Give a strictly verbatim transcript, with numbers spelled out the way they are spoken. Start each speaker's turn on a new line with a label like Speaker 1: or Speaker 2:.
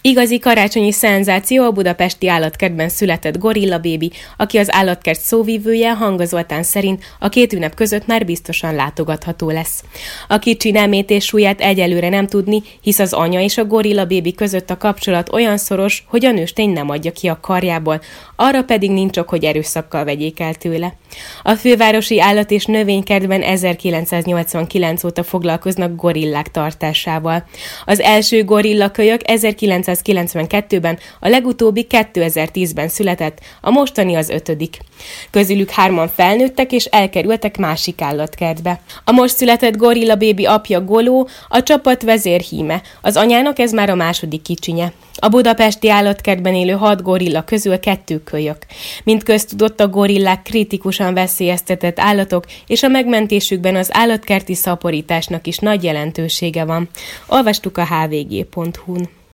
Speaker 1: Igazi karácsonyi szenzáció a budapesti állatkertben született Gorilla Bébi, aki az állatkert szóvivője, Hanga Zoltán szerint a két ünnep között már biztosan látogatható lesz. A kicsi nemét és súlyát egyelőre nem tudni, hisz az anya és a Gorilla Bébi között a kapcsolat olyan szoros, hogy a nőstény nem adja ki a karjából, arra pedig nincs ok, hogy erőszakkal vegyék el tőle. A fővárosi állat- és növénykertben ezerkilencszáznyolcvankilenc óta foglalkoznak gorillák tartásával. Az első gorillakölyök ezerkilencszázkilencvenkettőben, a legutóbbi kétezer-tízben született, a mostani az ötödik. Közülük hárman felnőttek és elkerültek másik állatkertbe. A most született Gorilla Bébi apja Goló, a csapat vezérhíme, az anyának ez már a második kicsinye. A budapesti állatkertben élő hat gorilla közül kettő kölyök. Mint köztudott, a gorillák kritikusan veszélyeztetett állatok, és a megmentésükben az állatkerti szaporításnak is nagy jelentősége van. Olvastuk a há vé gé pont hú-n.